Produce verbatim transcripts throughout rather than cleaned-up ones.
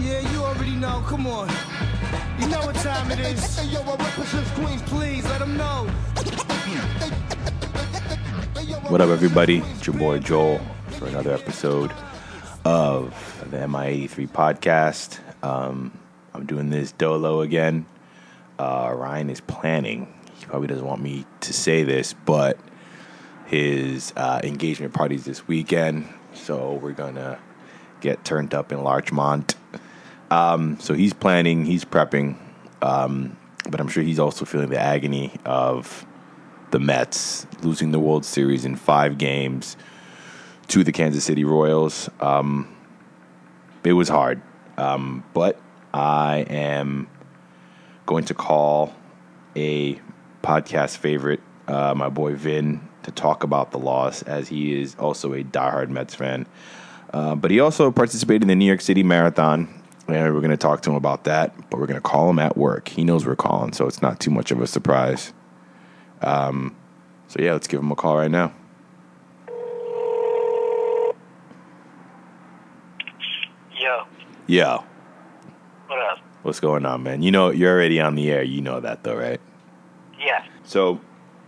Yeah, you already know. Come on. You know what time it is. Hey, yo, I represent Queens. Please, let them know. What up, everybody? It's your boy Joel for another episode of the M I eighty-three podcast. Um, I'm doing this dolo again. Uh, Ryan is planning. He probably doesn't want me to say this, but his uh, engagement party's this weekend, so we're gonna get turned up in Larchmont. Um, so he's planning, he's prepping, um, but I'm sure he's also feeling the agony of the Mets losing the World Series in five games to the Kansas City Royals. Um, it was hard, um, but I am going to call a podcast favorite, uh, my boy Vin, to talk about the loss, as he is also a diehard Mets fan. Uh, but he also participated in the New York City Marathon, and we're going to talk to him about that, but we're going to call him at work. He knows we're calling, so it's not too much of a surprise. Um, so yeah, let's give him a call right now. Yo. Yo. What up? What's going on, man? You know, you're already on the air. You know that, though, right? Yeah. So,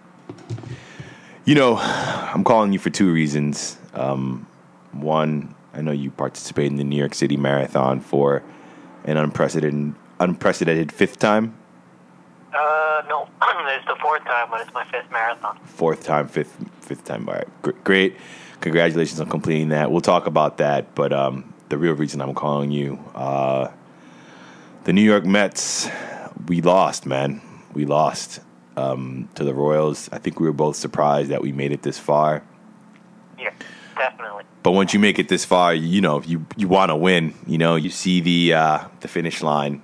you know, I'm calling you for two reasons. Um, one, I know you participated in the New York City Marathon for an unprecedented, unprecedented fifth time. Uh, no. It's the fourth time, but it's my fifth marathon. Fourth time, fifth fifth time. All right, Gr- great. Congratulations on completing that. We'll talk about that, but um, the real reason I'm calling you, uh, the New York Mets, we lost, man. We lost um, to the Royals. I think we were both surprised that we made it this far. Yeah, definitely. But once you make it this far, you know, you you want to win. You know, you see the uh, the finish line,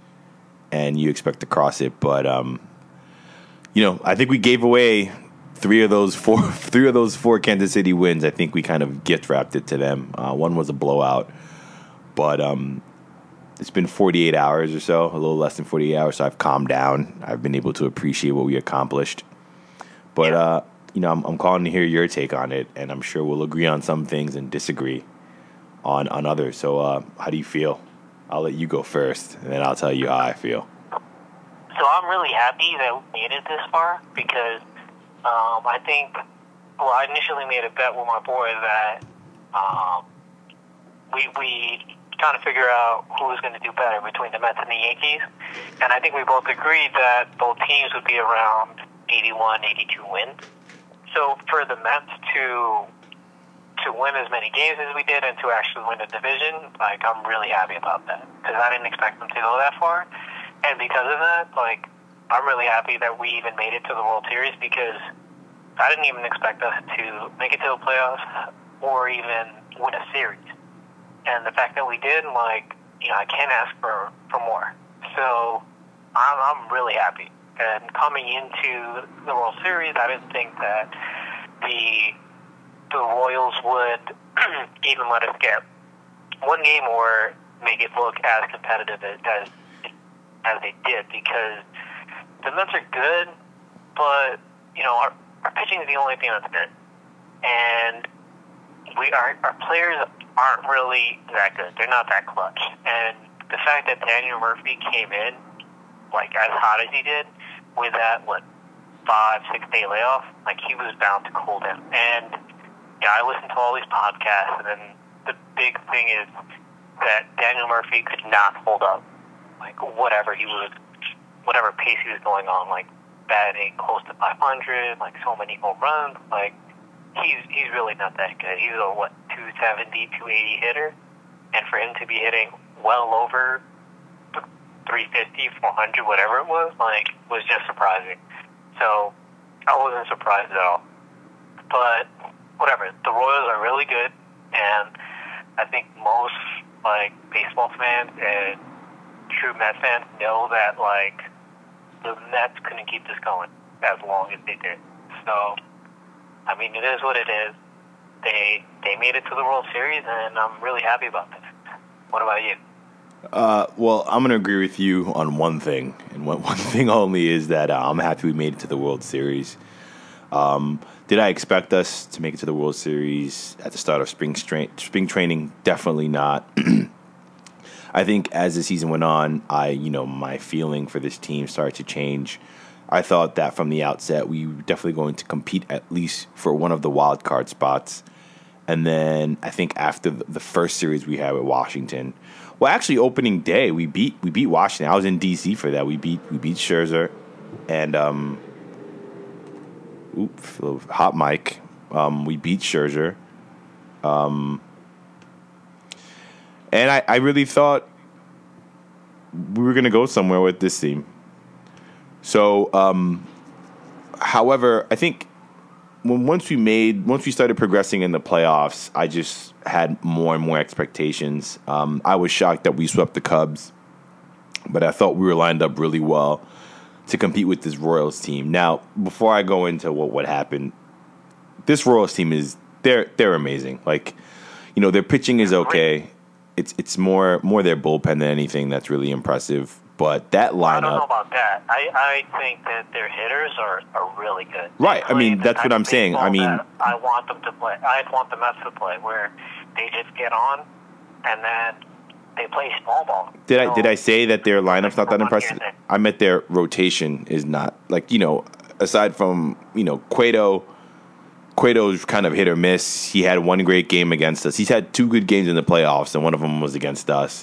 and you expect to cross it. But um, you know, I think we gave away three of those four three of those four Kansas City wins. I think we kind of gift wrapped it to them. Uh, one was a blowout, but um, it's been forty-eight hours or so, a little less than forty-eight hours. So I've calmed down. I've been able to appreciate what we accomplished. But Yeah. uh, you know, I'm, I'm calling to hear your take on it, and I'm sure we'll agree on some things and disagree on on others. So uh, how do you feel? I'll let you go first, and then I'll tell you how I feel. So I'm really happy that we made it this far because um, I think, well, I initially made a bet with my boy that um, we we trying to figure out who was going to do better between the Mets and the Yankees, and I think we both agreed that both teams would be around eighty-one, eighty-two wins. So for the Mets to to win as many games as we did and to actually win the division, like, I'm really happy about that because I didn't expect them to go that far. And because of that, like, I'm really happy that we even made it to the World Series because I didn't even expect us to make it to the playoffs or even win a series. And the fact that we did, like, you know, I can't ask for, for more. So I'm, I'm really happy. And coming into the World Series, I didn't think that the the Royals would even let us get one game or make it look as competitive as as, as they did, because the Mets are good, but, you know, our, our pitching is the only thing that's good. And we are, our players aren't really that good. They're not that clutch. And the fact that Daniel Murphy came in, like, as hot as he did, with that, what, five, six-day layoff, like, he was bound to cool down. And, yeah, I listened to all these podcasts, and then the big thing is that Daniel Murphy could not hold up, like, whatever he was, whatever pace he was going on, like, batting close to five hundred, like, so many home runs, like, he's he's really not that good. He's a, what, two seventy, two eighty hitter, and for him to be hitting well over three fifty, four hundred, whatever it was, like, was just surprising. So I wasn't surprised at all. But whatever, the Royals are really good, and I think most, like, baseball fans and true Mets fans know that, like, the Mets couldn't keep this going as long as they did. So, I mean, it is what it is. They they made it to the World Series, and I'm really happy about that. What about you? Uh, well, I'm going to agree with you on one thing, and one, one thing only is that uh, I'm happy we made it to the World Series. Um, did I expect us to make it to the World Series at the start of spring, stra- spring training? Definitely not. I think as the season went on, I, you know, my feeling for this team started to change. I thought that from the outset, we were definitely going to compete at least for one of the wild card spots. And then I think after the first series we had with Washington, well, actually opening day, we beat we beat Washington. I was in D C for that. We beat we beat Scherzer, and um, oops, hot mic. Um, we beat Scherzer. Um, and I, I really thought we were going to go somewhere with this team. So, um, however, I think when once we made once we started progressing in the playoffs, I just had more and more expectations. Um, I was shocked that we swept the Cubs, but I thought we were lined up really well to compete with this Royals team. Now, before I go into what what happened, this Royals team is they're they're amazing. Like, you know, their pitching is okay. It's it's more more their bullpen than anything that's really impressive. But that lineup, I don't know about that. I, I think that their hitters are, are really good. Right. I mean, that's what I'm saying. I mean, I want them to play. I want the Mets to play where they just get on and then they play small ball. Did I did I say that their lineup's not that impressive? I meant their rotation is not, like, you know, aside from, you know, Cueto. Cueto's kind of hit or miss. He had one great game against us. He's had two good games in the playoffs, and one of them was against us.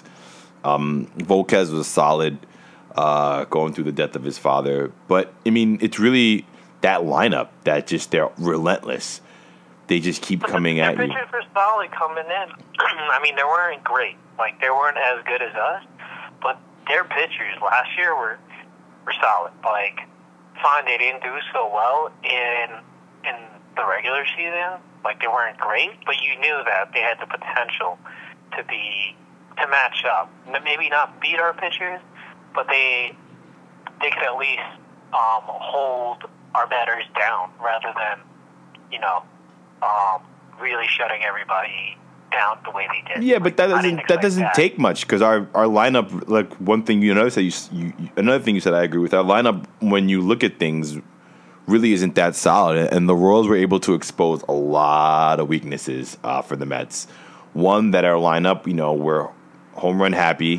Um, Volquez was solid, uh, going through the death of his father. But, I mean, it's really that lineup that just, they're relentless. They just keep but coming the, at the you. pitchers were solid coming in. I mean, they weren't great. Like, they weren't as good as us. But their pitchers last year were were solid. Like, fine, they didn't do so well in in the regular season. Like, they weren't great, but you knew that they had the potential to be to match up. Maybe not beat our pitchers, but they they could at least um, hold our batters down rather than, you know, um, really shutting everybody down the way they did. Yeah, but that Like, doesn't that doesn't that. take much, because our, our lineup, like, one thing you notice that you, you another thing you said I agree with, our lineup, when you look at things, really isn't that solid, and the Royals were able to expose a lot of weaknesses uh, for the Mets. One, that our lineup, you know, we're home run happy.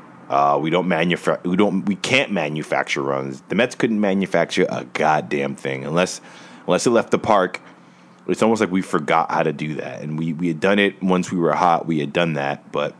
Uh, we don't manufacture. We don't. We can't manufacture runs. The Mets couldn't manufacture a goddamn thing unless unless it left the park. It's almost like we forgot how to do that, and we, we had done it once we were hot. We had done that, but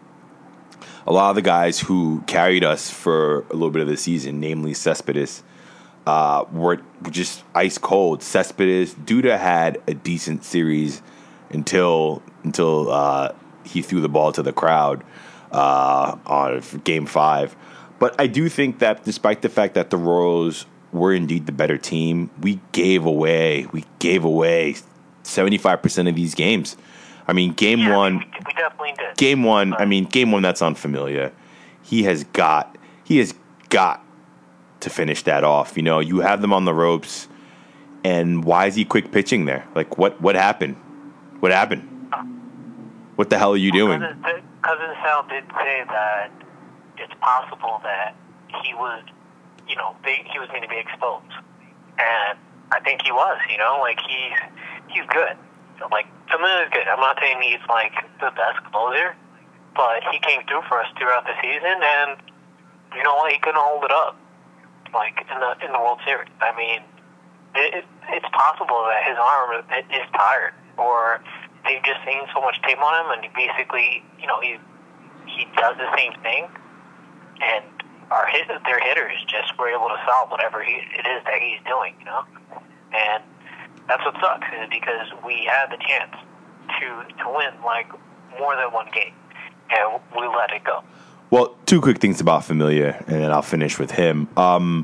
a lot of the guys who carried us for a little bit of the season, namely Cespedes, uh, were just ice cold. Cespedes, Duda had a decent series until until uh, he threw the ball to the crowd uh, on Game Five. But I do think that despite the fact that the Royals were indeed the better team, we gave away we gave away seventy-five percent of these games. I mean, game Yeah, one, we, we definitely did. game one. But, I mean, game one. That's unfamiliar. He has got. He has got to finish that off. You know, you have them on the ropes, and why is he quick pitching there? Like, what? What happened? What happened? What the hell are you doing? Cousin, Cousin Sal did say that it's possible that he was, you know, they, he was going to be exposed, and I think he was. You know, like he's he's good. Like, Familia's good. I'm not saying he's like the best closer, but he came through for us throughout the season, and you know what? He couldn't hold it up, like in the in the World Series. I mean, it, it, it's possible that his arm is tired, or they've just seen so much tape on him, and he basically, you know, he he does the same thing, and our hit, their hitters just were able to solve whatever he, it is that he's doing, you know, and that's what sucks, is because we had the chance to to win like more than one game, and we let it go. Well, two quick things about Familia, and then I'll finish with him. Um,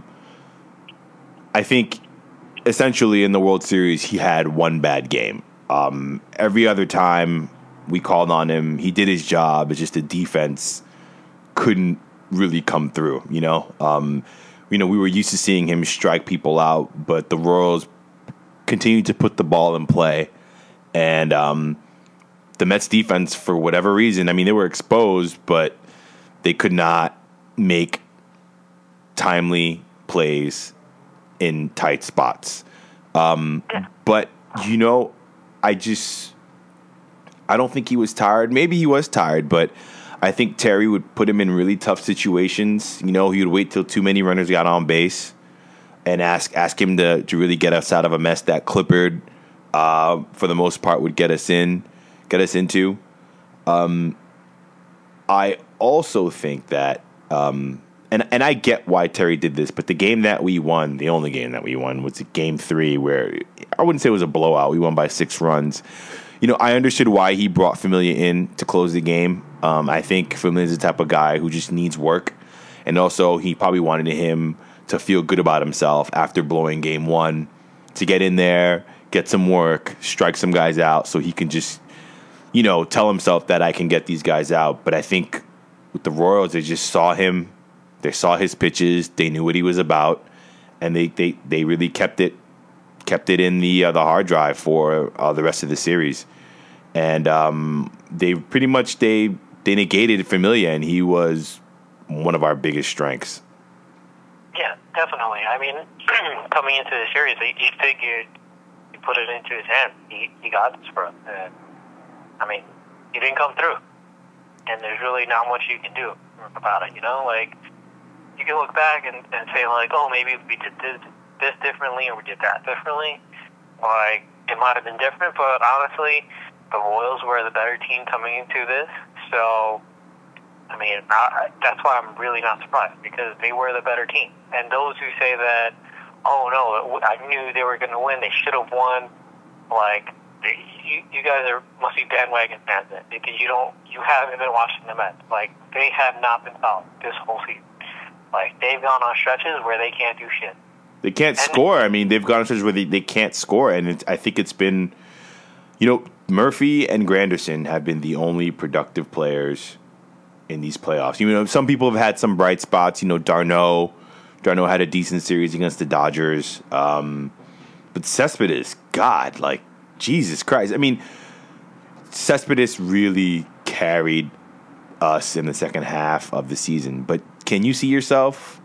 I think essentially in the World Series, he had one bad game. Um, every other time we called on him, he did his job. It's just the defense couldn't really come through, you know? Um, you know, we were used to seeing him strike people out, but the Royals continued to put the ball in play. And um, the Mets defense, for whatever reason, I mean, they were exposed, but they could not make timely plays in tight spots. Um, but, you know, I just, I don't think he was tired. Maybe he was tired, but I think Terry would put him in really tough situations. You know, he would wait till too many runners got on base and ask ask him to, to really get us out of a mess that Clippard, uh, for the most part, would get us in, get us into. Um, I also think that, um, and and I get why Terry did this, but the game that we won, the only game that we won, was game three, where I wouldn't say it was a blowout. We won by six runs. You know, I understood why he brought Familia in to close the game. Um, I think Familia is the type of guy who just needs work, and also he probably wanted him to feel good about himself after blowing game one, to get in there, get some work, strike some guys out, so he can just, you know, tell himself that I can get these guys out. But I think with the Royals, they just saw him, they saw his pitches, they knew what he was about, and they they, they really kept it kept it in the uh, the hard drive for uh, the rest of the series. And um, they pretty much they they negated Familia, and he was one of our biggest strengths. Yeah, definitely. I mean, coming into the series, he, he figured he put it into his hand. He he got this for us. And, I mean, he didn't come through, and there's really not much you can do about it. You know, like you can look back and, and say like, oh, maybe we did this, this differently, or we did that differently. Like it might have been different, but honestly, the Royals were the better team coming into this. So, I mean, I, that's why I'm really not surprised, because they were the better team. And those who say that, oh no, I knew they were going to win, they should have won, like, you, you guys are must be bandwagon fans then, because you don't, you haven't been watching the Mets. Like, they have not been solid this whole season. Like, they've gone on stretches where they can't do shit. They can't and score. I mean, they've gone on stretches where they, they can't score, and it's, I think it's been, you know, Murphy and Granderson have been the only productive players in these playoffs. You know, some people have had some bright spots. You know, Darno, Darno had a decent series against the Dodgers. Um, but Cespedes, God, like, Jesus Christ. I mean, Cespedes really carried us in the second half of the season. But can you see yourself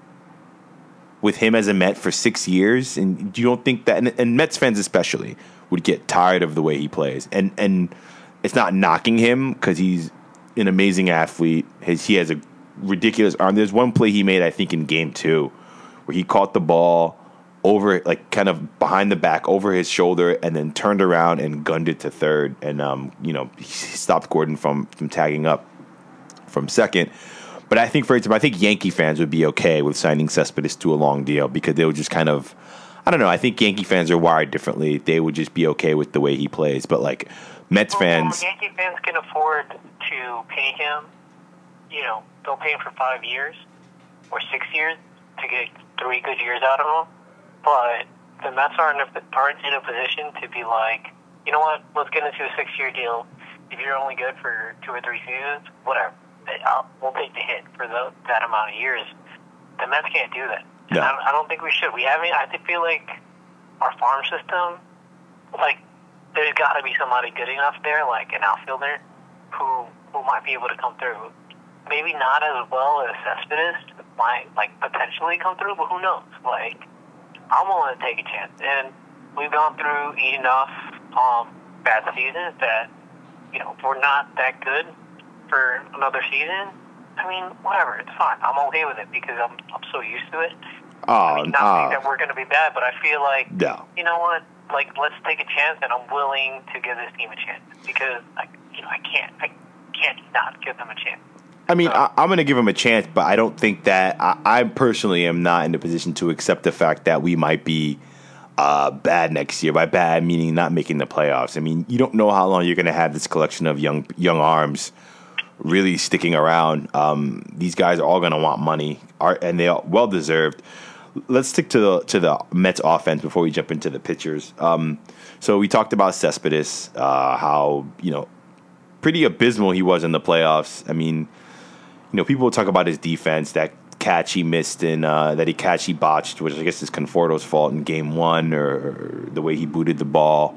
with him as a Met for six years? And you don't think that, and, and Mets fans especially, would get tired of the way he plays. And and it's not knocking him, because he's an amazing athlete. His, he has a ridiculous arm. There's one play he made, I think, in game two, where he caught the ball over, like, kind of behind the back, over his shoulder, and then turned around and gunned it to third. And, um, you know, he stopped Gordon from, from tagging up from second. But I think, for example, I think Yankee fans would be okay with signing Cespedes to a long deal, because they would just kind of, I don't know, I think Yankee fans are wired differently. They would just be okay with the way he plays. But, like, Mets well, fans... Well, Yankee fans can afford to pay him, you know, they'll pay him for five years or six years to get three good years out of him. But the Mets aren't, aren't in a position to be like, you know what, let's get into a six-year deal. If you're only good for two or three seasons, whatever. I'll, we'll take the hit for the, that amount of years. The Mets can't do that. No. I, I don't think we should. We haven't. I feel like our farm system, like, there's got to be somebody good enough there, like an outfielder, who who might be able to come through. Maybe not as well as Cespedes might, like, potentially come through, but who knows? Like, I'm willing to take a chance. And we've gone through enough um, bad seasons that, you know, if we're not that good for another season, I mean, whatever, it's fine. I'm okay with it, because I'm I'm so used to it. Oh, I mean, not uh, saying that we're going to be bad, but I feel like, yeah. you know what? Like, let's take a chance, and I'm willing to give this team a chance, because I, you know, I can't, I can't not give them a chance. I mean, so, I, I'm going to give them a chance, but I don't think that I, I personally am not in a position to accept the fact that we might be uh, bad next year. By bad, meaning not making the playoffs. I mean, you don't know how long you're going to have this collection of young young arms really sticking around. Um, these guys are all going to want money, are, and they are well deserved. Let's stick to the to the Mets offense before we jump into the pitchers. Um, so we talked about Cespedes, uh, how, you know, pretty abysmal he was in the playoffs. I mean, you know, people talk about his defense, that catch he missed in, uh, that he catch he botched, which I guess is Conforto's fault in game one, or, or the way he booted the ball.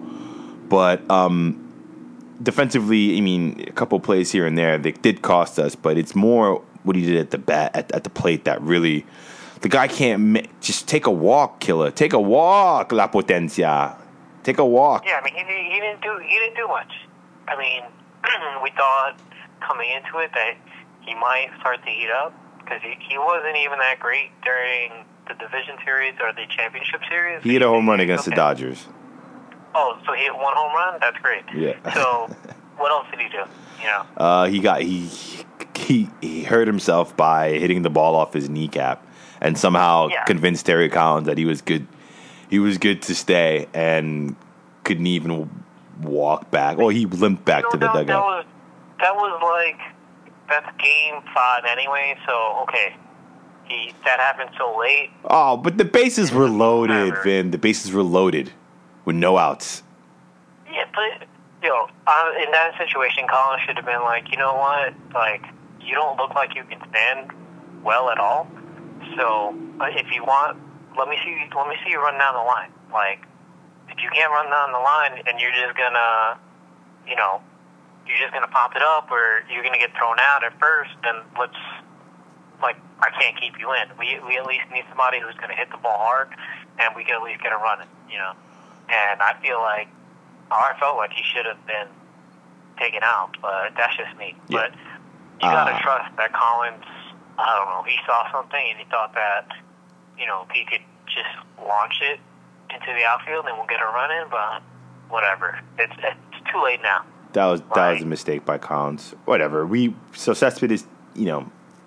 But um, defensively, I mean, a couple plays here and there, they did cost us, but it's more what he did at the bat, at, at the plate, that really, the guy can't just take a walk, killer. Take a walk, La Potencia. Take a walk. Yeah, I mean, he, he didn't do he didn't do much. I mean, we thought coming into it that he might start to heat up because he, he wasn't even that great during the division series or the championship series. He hit a home run against okay. the Dodgers. Oh, so he hit one home run? That's great. Yeah. So what else did he do? You know? Uh, he got he he he hurt himself by hitting the ball off his kneecap, and somehow yeah. convinced Terry Collins that he was good. He was good to stay, and couldn't even walk back. Well, he limped back you know, to the that, dugout. That was that was like that's game five anyway. So okay, he that happened so late. Oh, but the bases were loaded, Vin. The bases were loaded with no outs. Yeah, but you know, uh, in that situation, Collins should have been like, you know what, like you don't look like you can stand well at all. So uh, if you want, let me see, let me see you run down the line. Like if you can't run down the line and you're just gonna, you know, you're just gonna pop it up or you're gonna get thrown out at first, then let's. Like, I can't keep you in. We we at least need somebody who's going to hit the ball hard, and we can at least get it running, you know. And I feel like, or I felt like he should have been taken out, but that's just me. Yeah. But you got to Uh, trust that Collins, I don't know, he saw something and he thought that, you know, he could just launch it into the outfield and we'll get a run in, but whatever. It's it's too late now. That was that Like, was a mistake by Collins. Whatever. We so Cespedes, you know,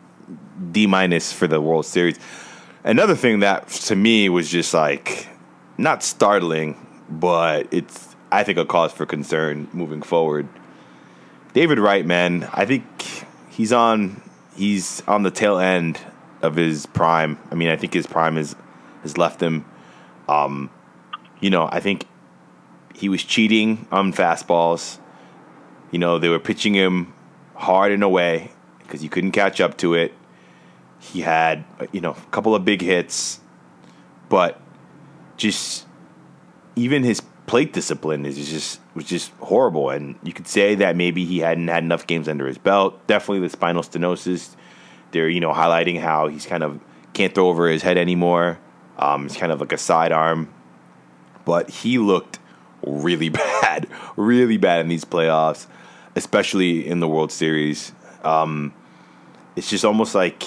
D minus for the World Series. Another thing that to me was just like not startling, but it's I think a cause for concern moving forward. David Wright, man, I think he's on he's on the tail end of his prime. I mean, I think his prime is has left him. Um, you know, I think he was cheating on fastballs. You know, they were pitching him hard in a way because he couldn't catch up to it. He had, you know, a couple of big hits, but just even his plate discipline is just was just horrible. And you could say that maybe he hadn't had enough games under his belt. Definitely the spinal stenosis. They're, you know, highlighting how he's kind of can't throw over his head anymore. Um, it's kind of like a sidearm. But he looked really bad, really bad in these playoffs, especially in the World Series. Um, it's just almost like,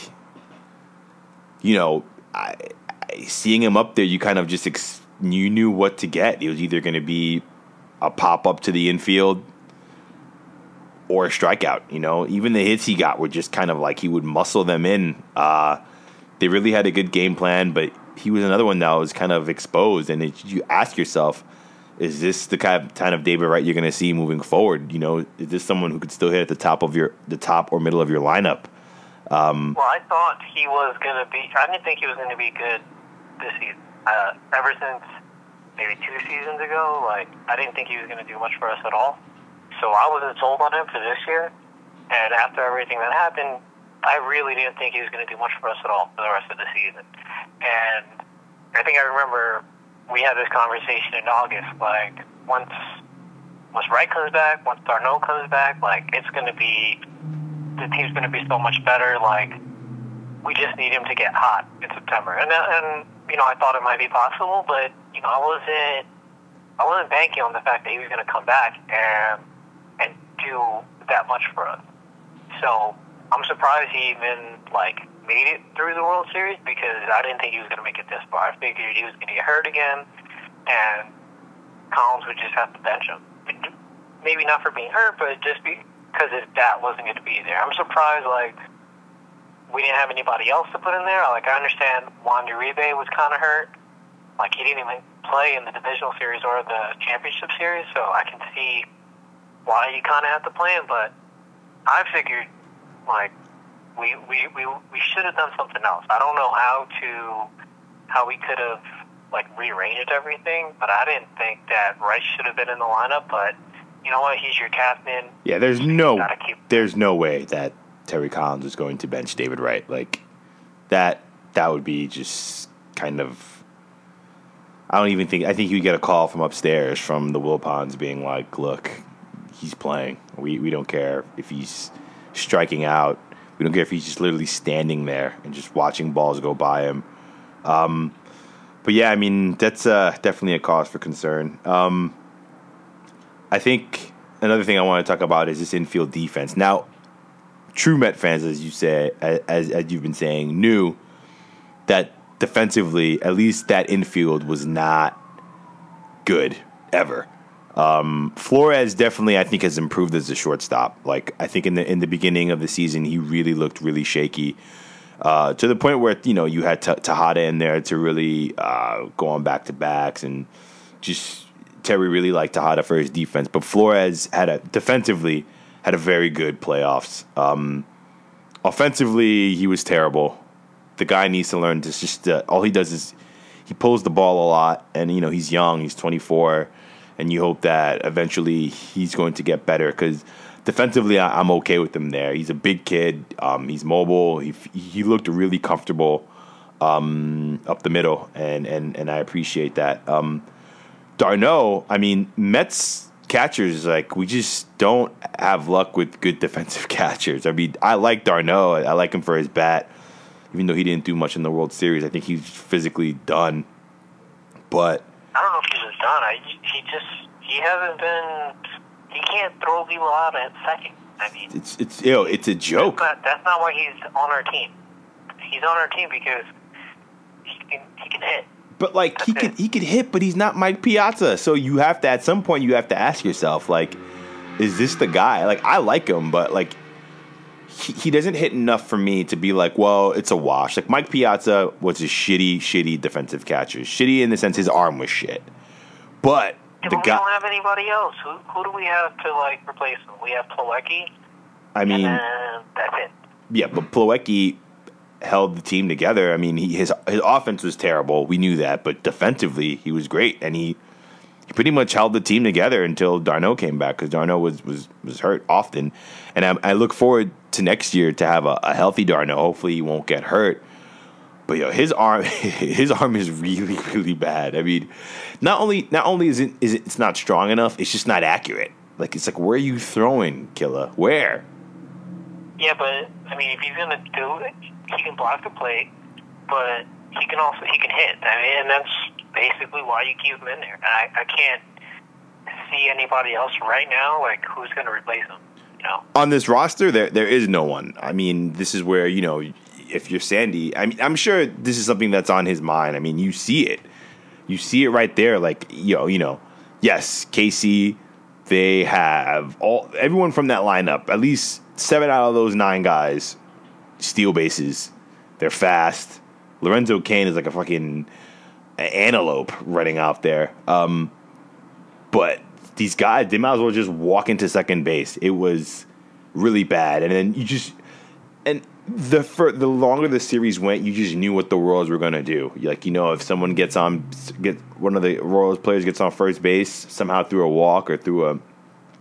you know, I, I, seeing him up there, you kind of just ex- you knew what to get. It was either going to be a pop up to the infield or a strikeout. You know, even the hits he got were just kind of like he would muscle them in. Uh, they really had a good game plan, but he was another one that was kind of exposed. And it, you ask yourself, is this the kind of, kind of David Wright you're going to see moving forward? You know, is this someone who could still hit at the top of your the top or middle of your lineup? Um, well, I thought he was going to be. I didn't think he was going to be good this season. Uh, ever since maybe two seasons ago, like I didn't think he was going to do much for us at all. So I wasn't sold on him for this year. And after everything that happened, I really didn't think he was going to do much for us at all for the rest of the season. And I think I remember we had this conversation in August. Like once once Wright comes back, once Darno comes back, like it's going to be. The team's going to be so much better. Like, we just need him to get hot in September. And, and you know, I thought it might be possible, but, you know, I wasn't, I wasn't banking on the fact that he was going to come back and, and do that much for us. So, I'm surprised he even, like, made it through the World Series because I didn't think he was going to make it this far. I figured he was going to get hurt again and Collins would just have to bench him. Maybe not for being hurt, but just be, because his bat wasn't going to be there. I'm surprised, like, we didn't have anybody else to put in there. Like, I understand Juan Uribe was kind of hurt. Like, he didn't even play in the divisional series or the championship series, so I can see why you kind of have to play him. But I figured, like, we we, we, we should have done something else. I don't know how to, how we could have, like, rearranged everything, but I didn't think that Rice should have been in the lineup, but you know what? He's your captain. Yeah, there's no, keep... there's no way that Terry Collins is going to bench David Wright. Like that, that would be just kind of. I don't even think. I think you get a call from upstairs from the Wilpons being like, "Look, he's playing. We we don't care if he's striking out. We don't care if he's just literally standing there and just watching balls go by him." Um, but yeah, I mean that's uh, definitely a cause for concern. Um, I think another thing I want to talk about is this infield defense. Now, true Met fans, as you said, as as you've been saying, knew that defensively, at least that infield was not good ever. Um, Flores definitely, I think, has improved as a shortstop. Like, I think in the in the beginning of the season, he really looked really shaky, uh, to the point where, you know, you had T- Tejada in there to really uh, go on back to backs, and just Terry really liked Tejada for his defense. But Flores had a defensively had a very good playoffs. Um, offensively, he was terrible. The guy needs to learn to just uh, all he does is he pulls the ball a lot, and you know he's young, he's twenty-four, and you hope that eventually he's going to get better, because defensively I, I'm okay with him there. He's a big kid, um, he's mobile, he he looked really comfortable um, up the middle, and, and, and I appreciate that. Um, d'Arnaud, I mean, Mets catchers, like, we just don't have luck with good defensive catchers. I mean, I like d'Arnaud, I like him for his bat. Even though he didn't do much in the World Series, I think he's physically done. But I don't know if he's just done. I, he just he hasn't been. He can't throw people out at second. I mean, it's it's you know, it's a joke. That's not, that's not why he's on our team. He's on our team because he can he can hit. But like that's he it. could he could hit, but he's not Mike Piazza. So you have to, at some point you have to ask yourself, like, is this the guy? Like, I like him, but like. He, he doesn't hit enough for me to be like, well, it's a wash. Like, Mike Piazza was a shitty, shitty defensive catcher. Shitty in the sense his arm was shit. But yeah, the but guy, we don't have anybody else. Who who do we have to like replace him? We have Plawecki. I mean, and then that's it. Yeah, but Plawecki held the team together. I mean, he, his his offense was terrible. We knew that, but defensively he was great, and he. He pretty much held the team together until d'Arnaud came back, because d'Arnaud was, was, was hurt often. And I, I look forward to next year to have a, a healthy d'Arnaud. Hopefully he won't get hurt. But yo, his arm his arm is really, really bad. I mean, not only not only is it is it, it's not strong enough, it's just not accurate. Like, it's like, where are you throwing, Killa? Where? Yeah, but I mean, if he's gonna do it, he can block the plate, but he can also he can hit. I mean, and that's basically why you keep him in there. I, I can't see anybody else right now, like, who's going to replace him, you know? On this roster, there there is no one. I mean, this is where, you know, if you're Sandy, I mean, I'm sure this is something that's on his mind. I mean, you see it. You see it right there. Like, you know, you know, yes, K C, they have all everyone from that lineup, at least seven out of those nine guys, steal bases. They're fast. Lorenzo Cain is like a fucking antelope running out there. Um, but these guys, they might as well just walk into second base. It was really bad. And then you just, and the for, the longer the series went, you just knew what the Royals were going to do. Like, you know, if someone gets on, get one of the Royals players gets on first base, somehow through a walk or through a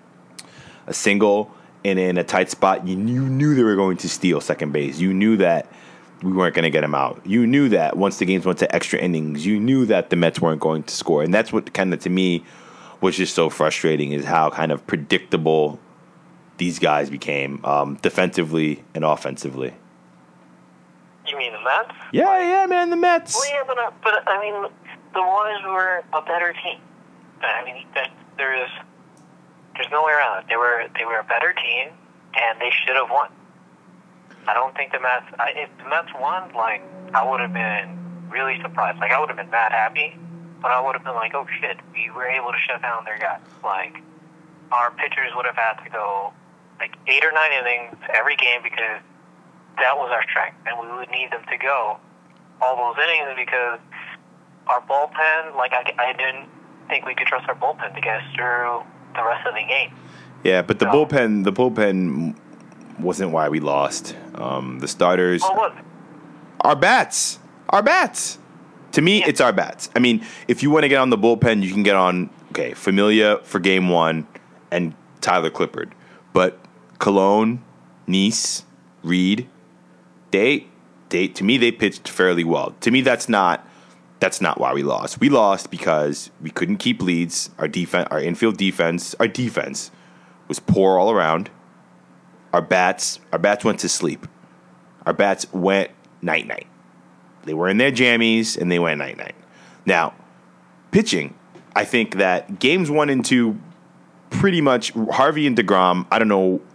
a single and in a tight spot, you knew, you knew they were going to steal second base. You knew that we weren't going to get him out. You knew that once the games went to extra innings, you knew that the Mets weren't going to score. And that's what kind of, to me, was just so frustrating, is how kind of predictable these guys became, um, defensively and offensively. You mean the Mets? Yeah, yeah, man, the Mets. Well, yeah, but, uh, but I mean, the Royals were a better team. I mean, that, there's there's no way around it. They were they were a better team, and they should have won. I don't think the Mets. I, if the Mets won, like, I would have been really surprised. Like, I would have been mad happy, but I would have been like, oh shit, we were able to shut down their guys. Like, our pitchers would have had to go like eight or nine innings every game, because that was our strength, and we would need them to go all those innings, because our bullpen, like, I, I didn't think we could trust our bullpen to get us through the rest of the game. Yeah, but the So- bullpen, the bullpen wasn't why we lost. Um, the starters, What was it? our bats, our bats. To me, Yeah. it's our bats. I mean, if you want to get on the bullpen, you can get on, okay, Familia for game one and Tyler Clippard. But Cologne, Nice, Reed, they, they, to me, they pitched fairly well. To me, that's not, that's not why we lost. We lost because we couldn't keep leads. Our defense, our infield defense, our defense was poor all around. Our bats, our bats went to sleep. Our bats went night-night. They were in their jammies, and they went night-night. Now, pitching, I think that games one and two, pretty much, Harvey and DeGrom, I don't know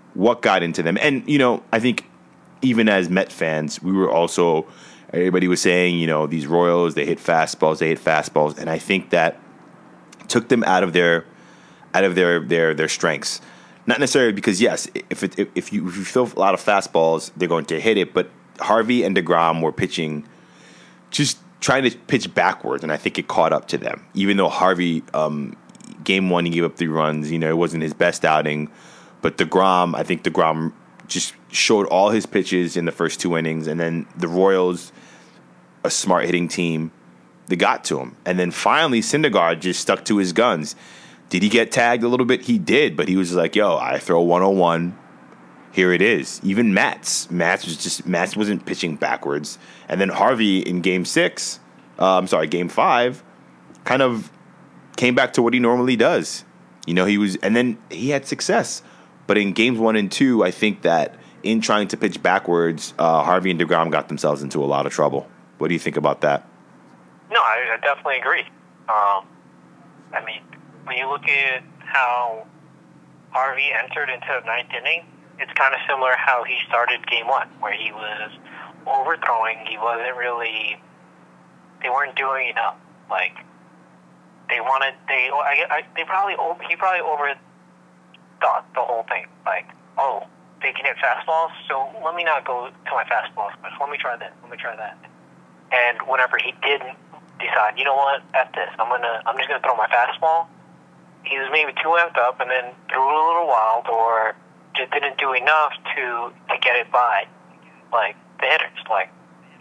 what got into them. And, you know, I think even as Met fans, we were also, everybody was saying, you know, these Royals, they hit fastballs, they hit fastballs. And I think that took them out of their out of their their, their strengths. Not necessarily because, yes, if it, if you if you throw a lot of fastballs, they're going to hit it. But Harvey and DeGrom were pitching, just trying to pitch backwards, and I think it caught up to them. Even though Harvey, um, game one, he gave up three runs. You know, it wasn't his best outing. But DeGrom, I think DeGrom just showed all his pitches in the first two innings, and then the Royals, a smart hitting team, they got to him. And then finally, Syndergaard just stuck to his guns. Did he get tagged a little bit? He did, but he was like, yo, I throw one oh one. Here it is. Even Matz. Matz was just Matz wasn't pitching backwards. And then Harvey in game six, uh, I'm sorry, game five, kind of came back to what he normally does. You know, he was, and then he had success. But in games one and two, I think that in trying to pitch backwards, uh, Harvey and DeGrom got themselves into a lot of trouble. What do you think about that? No, I, I definitely agree. Um, I mean, when you look at how Harvey entered into the ninth inning, it's kind of similar how he started game one, where he was overthrowing. He wasn't really, they weren't doing enough. Like, they wanted, they, I, I, they probably, he probably overthought the whole thing. Like, oh, they can hit fastballs, so let me not go to my fastballs, but let me try this, let me try that. And whenever he didn't decide, you know what, F this, I'm gonna, I'm just gonna throw my fastball, he was maybe too amped up and then threw it a little wild, or just didn't do enough to to get it by, like the hitters. Like,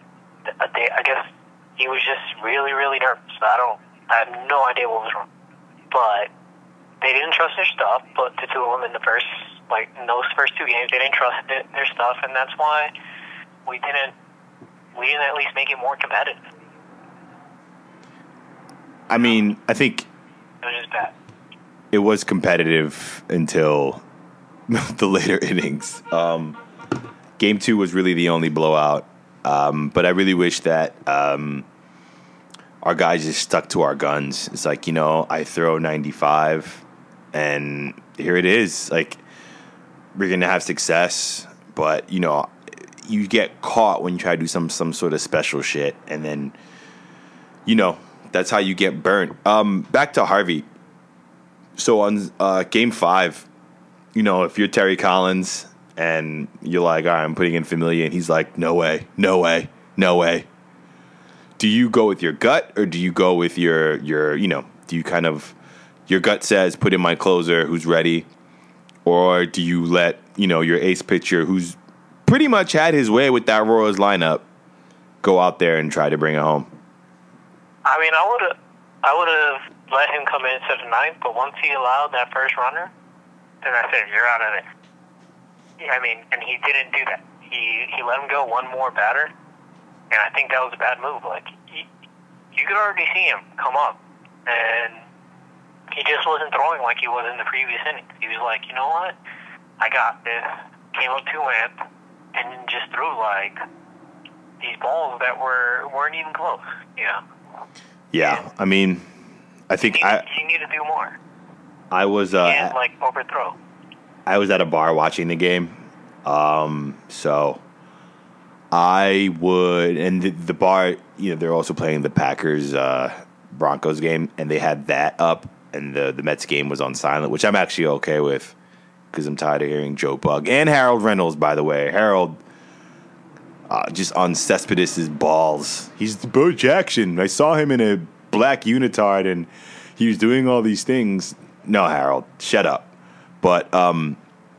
they, I guess he was just really, really nervous. I don't, I have no idea what was wrong, but they didn't trust their stuff. But the two of them in the first, like in those first two games, they didn't trust it, their stuff, and that's why we didn't, we didn't at least make it more competitive. I mean, I think it was just bad. It was competitive until the later innings. Um, game two was really the only blowout. Um, but I really wish that um, our guys just stuck to our guns. It's like, you know, I throw ninety-five, and here it is. Like, we're going to have success, but, you know, you get caught when you try to do some, some sort of special shit, and then, you know, that's how you get burnt. Um, back to Harvey. So on uh, game five, you know, if you're Terry Collins and you're like, all right, I'm putting in Familia, and he's like, no way, no way, no way. Do you go with your gut, or do you go with your, your, you know, do you kind of, your gut says, put in my closer who's ready, or do you let, you know, your ace pitcher who's pretty much had his way with that Royals lineup go out there and try to bring it home? I mean, I would have, I would have let him come into the ninth, but once he allowed that first runner, then I said, you're out of there. Yeah, I mean, and he didn't do that. He he let him go one more batter, and I think that was a bad move. Like, he, you could already see him come up, and he just wasn't throwing like he was in the previous innings. He was like, you know what? I got this. Came up two amped, and then just threw, like, these balls that were, weren't even close, you know? Yeah, I mean, I think you need, I you need to do more. I was uh, and like overthrow. I was at a bar watching the game, um, so I would, and the, the bar, you know, they're also playing the Packers uh, Broncos game, and they had that up, and the the Mets game was on silent, which I'm actually okay with because I'm tired of hearing Joe Bug and Harold Reynolds. By the way, Harold. Uh, just on Cespedes' balls. He's Bo Jackson. I saw him in a black unitard, and he was doing all these things. No, Harold, shut up. But um,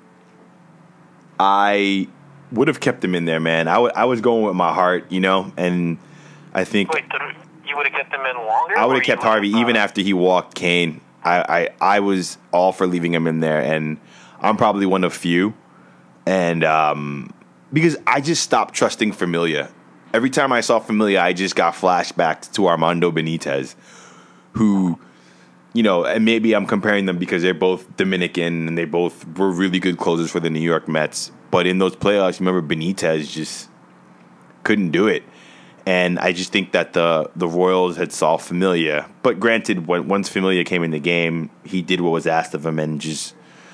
I would have kept him in there, man. I, w- I was going with my heart, you know, and I think... Wait, you would have kept him in longer? I would have kept Harvey even after he walked Kane. I, I, I was all for leaving him in there, and I'm probably one of few. And... um. Because I just stopped trusting Familia. Every time I saw Familia, I just got flashbacks to Armando Benitez, who, you know, and maybe I'm comparing them because they're both Dominican and they both were really good closers for the New York Mets. But in those playoffs, remember, Benitez just couldn't do it. And I just think that the, the Royals had solved Familia. But granted, when, once Familia came in the game, he did what was asked of him and just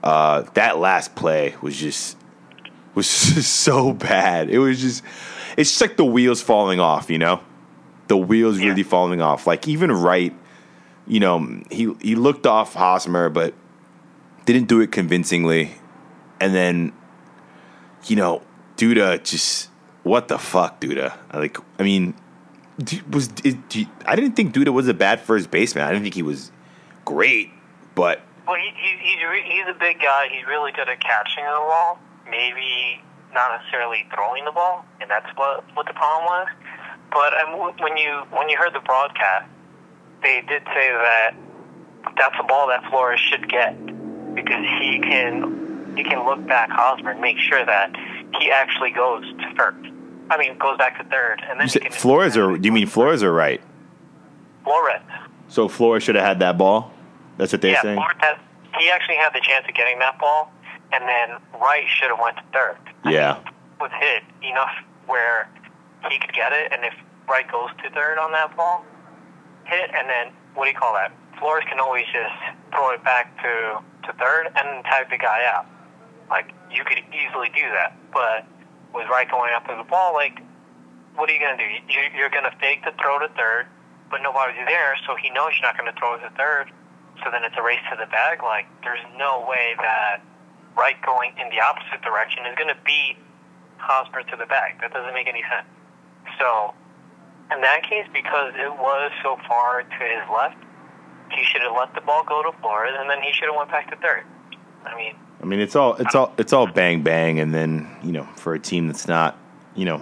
Uh, that last play was just was just so bad. It was just it's just like the wheels falling off, you know? The wheels Yeah. really falling off. Like even Wright, you know, he he looked off Hosmer, but didn't do it convincingly. And then, you know, Duda just what the fuck, Duda? Like, I mean, was it, I didn't think Duda was a bad first baseman. I didn't think he was great, but Well, he, he, he's re- he's a big guy. He's really good at catching the ball. Maybe not necessarily throwing the ball, and that's what what the problem was. But um, when you when you heard the broadcast, they did say that that's a ball that Flores should get because he can he can look back Hosmer and make sure that he actually goes to first. I mean, goes back to third, and then you he said can Flores or do you mean Flores or Wright? Flores. So Flores should have had that ball. That's what they're Yeah, saying. Flores had, he actually had the chance of getting that ball, and then Wright should have went to third. I Yeah. mean, was hit enough where he could get it, and if Wright goes to third on that ball, hit, and then what do you call that? Flores can always just throw it back to, to third and tag the guy out. Like, you could easily do that, but with Wright going after the ball, like, what are you going to do? You, you're going to fake the throw to third, but nobody's there, so he knows you're not going to throw it to third, so then it's a race to the bag. Like, there's no way that Wright going in the opposite direction is going to beat Hosmer to the bag. That doesn't make any sense. So, in that case, because it was so far to his left, he should have let the ball go to Flores, and then he should have went back to third. I mean, I mean, it's all it's all it's all bang bang, and then you know, for a team that's not, you know,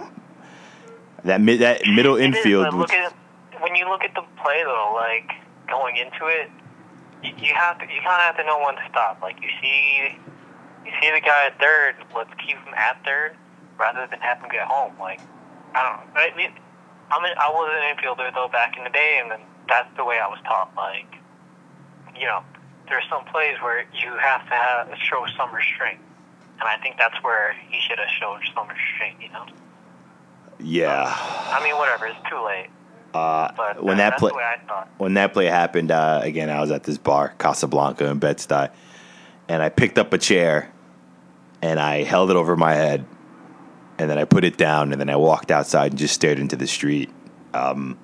that mid that middle it is, infield. but look Which, at, when you look at the play, though, like going into it, you, you have to you kind of have to know when to stop. Like you see, you see the guy at third. Let's keep him at third rather than have him get home. Like I don't know. I mean, I mean, I was an infielder though back in the day, and then that's the way I was taught. Like, you know, there's some plays where you have to have, show some restraint, and I think that's where he should have showed some restraint. You know. yeah. I mean, whatever. It's too late. Uh, But when uh, that that's play the way I thought. when that play happened, uh, again, I was at this bar, Casablanca in Bed-Stuy, and I picked up a chair, and I held it over my head, and then I put it down, and then I walked outside and just stared into the street. Um,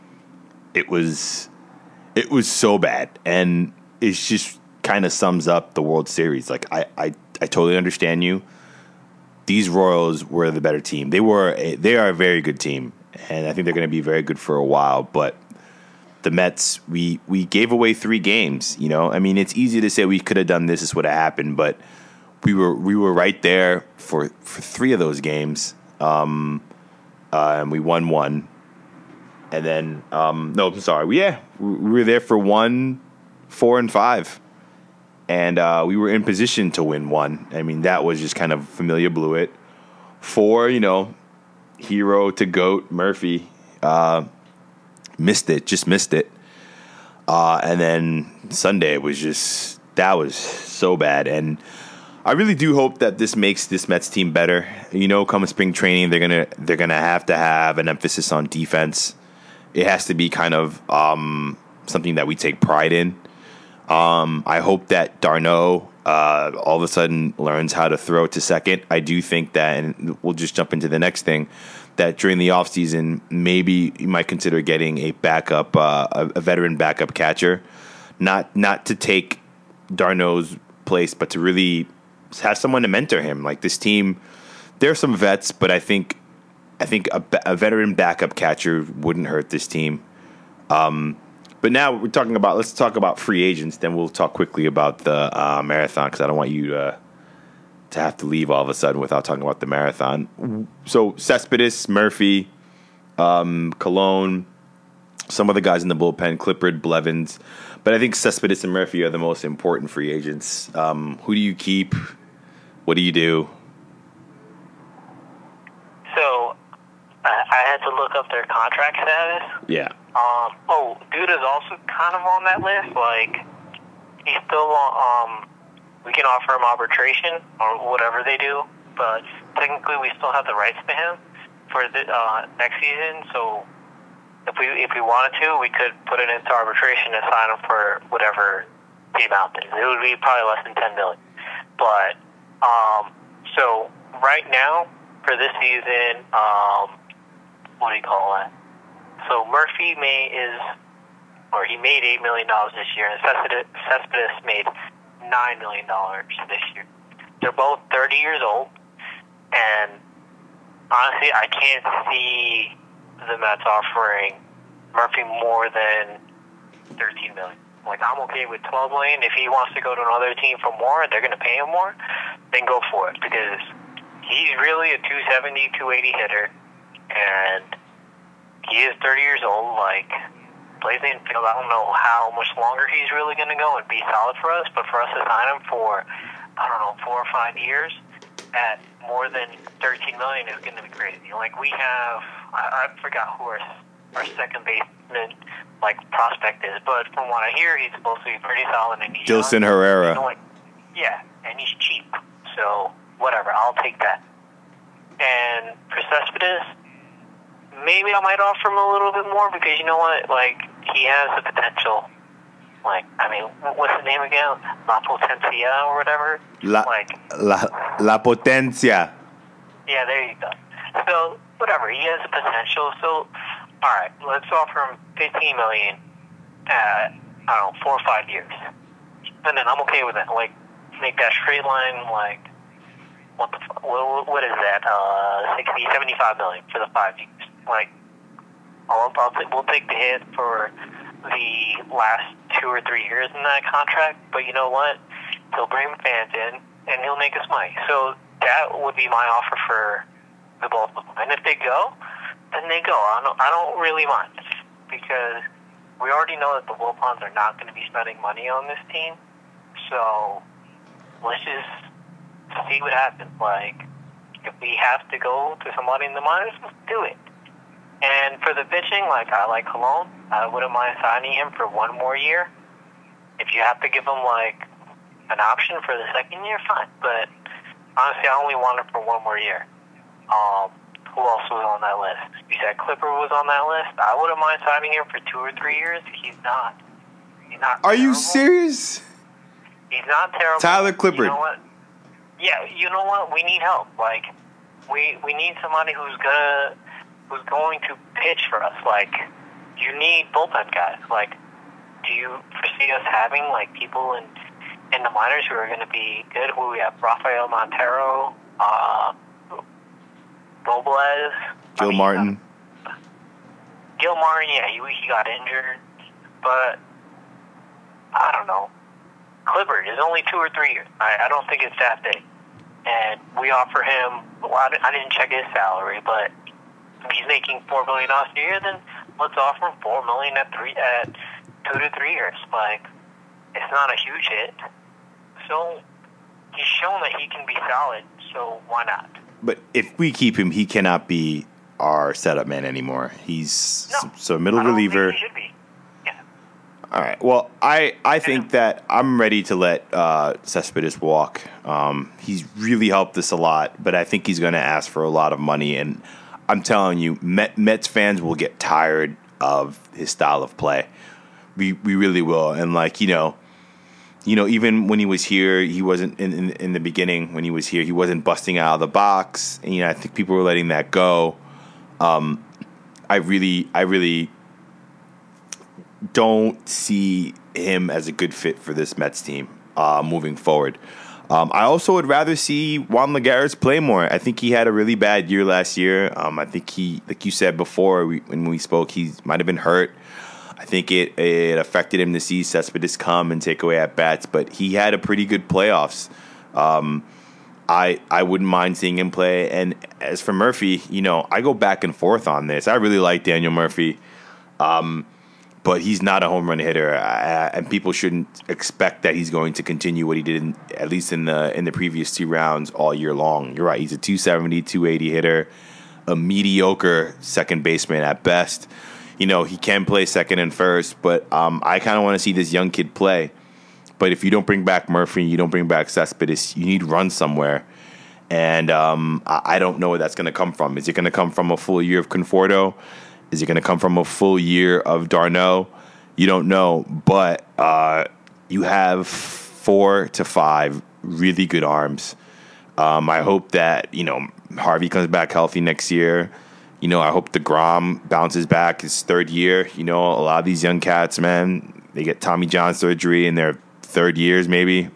it was, it was so bad, and it just kind of sums up the World Series. Like I, I, I totally understand you. These Royals were the better team. They were, a, they are a very good team, and I think they're going to be very good for a while. But the Mets, we we gave away three games. You know, I mean, it's easy to say we could have done this, this would have happened, but we were we were right there for, for three of those games, um, uh, and we won one. And then, um, no, I'm sorry, we, yeah, we were there for one, four, and five, and uh, we were in position to win one. I mean, that was just kind of Familia blew it. Four, you know, hero to GOAT Murphy uh, missed it, just missed it. Uh, and then Sunday was just, that was so bad. And I really do hope that this makes this Mets team better. You know, come spring training, they're gonna they're gonna have to have an emphasis on defense. It has to be kind of um, something that we take pride in. Um, I hope that d'Arnaud uh, all of a sudden learns how to throw to second. I do think that, and we'll just jump into the next thing, that during the offseason, maybe you might consider getting a backup, uh, a, a veteran backup catcher, not not to take d'Arnaud's place, but to really have someone to mentor him. Like this team, there are some vets, but I think I think a, a veteran backup catcher wouldn't hurt this team. Um, but now we're talking about, let's talk about free agents. Then we'll talk quickly about the uh, marathon, because I don't want you to, to have to leave all of a sudden without talking about the marathon. So Cespedes, Murphy, um, Colon, some of the guys in the bullpen, Clippard, Blevins. But I think Cespedes and Murphy are the most important free agents. Um, who do you keep? What do you do? So I I had to look up their contract status. Yeah. Um, oh, Duda's also kind of on that list. Like, he's still on, um, we can offer him arbitration or whatever they do, but technically we still have the rights to him for the uh, next season. So if we if we wanted to, we could put it into arbitration and sign him for whatever the amount is. It would be probably less than ten million. But um, so right now for this season, um, what do you call it? So Murphy may is, or he made eight million dollars this year, and Cespedes, Cespedes made nine million dollars this year. They're both thirty years old, and honestly, I can't see the Mets offering Murphy more than thirteen million dollars. Like, I'm okay with twelve million dollars. If he wants to go to another team for more and they're going to pay him more, then go for it, because he's really a two seventy, two eighty hitter, and he is thirty years old. Like, plays the infield. I don't know how much longer he's really going to go and be solid for us, but for us to sign him for, I don't know, four or five years at more than thirteen million dollars is going to be crazy. Like, we have, I, I forgot who our, our second baseman, like, prospect is, but from what I hear, he's supposed to be pretty solid. And he's Dilson young. Herrera. You know, like, yeah, and he's cheap, so whatever, I'll take that. And for Cespedes, maybe I might offer him a little bit more, because you know what, like, he has the potential. Like, I mean, what's the name again? La Potencia or whatever? La, like, la, la Potencia. Yeah, there you go. So, whatever, he has the potential. So, all right, let's offer him fifteen million dollars at, I don't know, four or five years. And then I'm okay with it. Like, make that straight line, like, what the fuck, what, what is that? Uh, sixty, seventy-five million for the five years. Like, I'll, I'll t- we'll take the hit for the last two or three years in that contract, but you know what? He'll bring fans in, and he'll make us money. So that would be my offer for the both of them. And if they go, then they go. I don't, I don't really mind, because we already know that the Wilpons are not going to be spending money on this team. So let's just see what happens. Like, if we have to go to somebody in the minors, let's do it. And for the pitching, like, I like Colon. I wouldn't mind signing him for one more year. If you have to give him, like, an option for the second year, fine. But honestly, I only want him for one more year. Um, who else was on that list? You said Clipper was on that list. I wouldn't mind signing him for two or three years. He's not. He's not. Are terrible. you serious? He's not terrible. Tyler Clippard. You know what? Yeah, you know what? We need help. Like, we we need somebody who's gonna who's going to pitch for us. Like, you need bullpen guys. Like, do you foresee us having, like, people in in the minors who are going to be good? Who we have? Rafael Montero, uh, Robles, Gil I mean, Martin. Uh, Gil Martin, yeah, he he got injured, but I don't know. Clippard is only two or three years. I, I don't think it's that big. And we offer him, well, I, I didn't check his salary, but if he's making four million dollars a year, then let's offer him four million dollars at three, at two to three years. Like, it's not a huge hit. So he's shown that he can be solid, so why not? But if we keep him, he cannot be our setup man anymore. He's No, so middle I don't reliever. think he should be. Yeah. All right. Well, I, I think that I'm ready to let uh, Cespedes walk. Um, he's really helped us a lot, but I think he's going to ask for a lot of money. And I'm telling you, Met, Mets fans will get tired of his style of play. We we really will. And, like, you know, you know, even when he was here, he wasn't in, in, in the beginning when he was here, he wasn't busting out of the box. And, you know, I think people were letting that go. Um, I really, I really don't see him as a good fit for this Mets team uh, moving forward. Um, I also would rather see Juan Lagares play more. I think he had a really bad year last year. Um, I think he, like you said before we, when we spoke, he might have been hurt. I think it, it affected him to see Cespedes come and take away at bats, but he had a pretty good playoffs. Um, I I wouldn't mind seeing him play. And as for Murphy, you know, I go back and forth on this. I really like Daniel Murphy, um, but he's not a home run hitter, I, and people shouldn't expect that he's going to continue what he did, in, at least in the in the previous two rounds all year long. You're right. He's a two seventy, two eighty hitter, a mediocre second baseman at best. You know, he can play second and first, but um, I kind of want to see this young kid play. But if you don't bring back Murphy, you don't bring back Cespedes, you need runs somewhere. And um, I, I don't know where that's going to come from. Is it going to come from a full year of Conforto? Is it going to come from a full year of d'Arnaud? You don't know. But uh, you have four to five really good arms. Um, I hope that, you know, Harvey comes back healthy next year. You know, I hope DeGrom bounces back his third year. You know, a lot of these young cats, man, they get Tommy John surgery in their third years, maybe.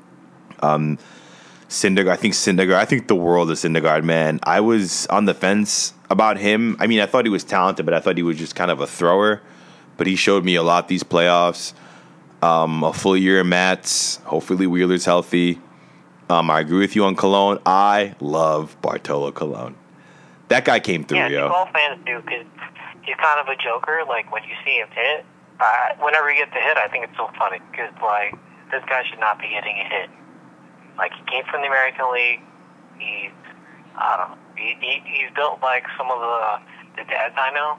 Um, Syndergaard, I think Syndergaard, I think the world of Syndergaard, man. I was on the fence about him. I mean, I thought he was talented, but I thought he was just kind of a thrower. But he showed me a lot these playoffs. Um, a full year of Mats. Hopefully Wheeler's healthy. Um, I agree with you on Cologne. I love Bartolo Colon. That guy came through, yeah, yo. Yeah, all fans do, because he's kind of a joker. Like, when you see him hit, uh, whenever he gets a hit, I think it's so funny, because, like, this guy should not be getting a hit. Like, he came from the American League. He's, I don't know, he, he, he's built like some of the, the dads I know.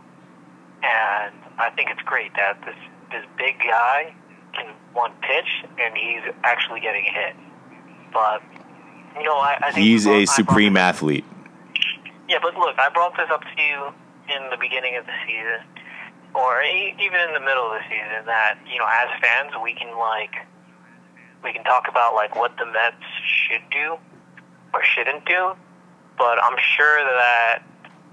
And I think it's great that this, this big guy can one pitch, and he's actually getting a hit. But, you know, I, I think... He's brought, a supreme athlete. Yeah, but look, I brought this up to you in the beginning of the season, or e- even in the middle of the season, that, you know, as fans, we can, like... We can talk about, like, what the Mets should do or shouldn't do, but I'm sure that